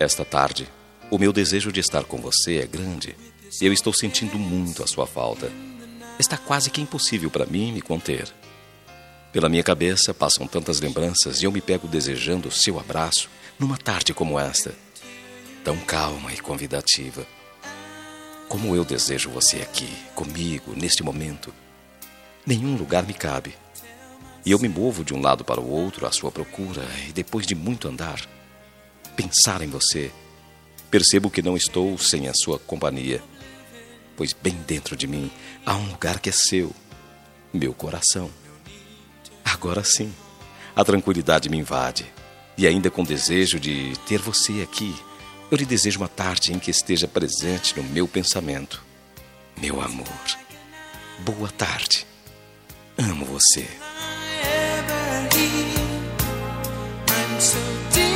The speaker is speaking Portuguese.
esta tarde, o meu desejo de estar com você é grande. Eu estou sentindo muito a sua falta. Está quase que impossível para mim me conter. Pela minha cabeça passam tantas lembranças e eu me pego desejando o seu abraço numa tarde como esta, tão calma e convidativa. Como eu desejo você aqui, comigo, neste momento. Nenhum lugar me cabe. E eu me movo de um lado para o outro à sua procura e depois de muito andar, pensar em você, percebo que não estou sem a sua companhia, pois bem dentro de mim há um lugar que é seu, meu coração. Agora sim, a tranquilidade me invade e ainda com desejo de ter você aqui, eu lhe desejo uma tarde em que esteja presente no meu pensamento. Meu amor, boa tarde. Amo você. I'm so deep.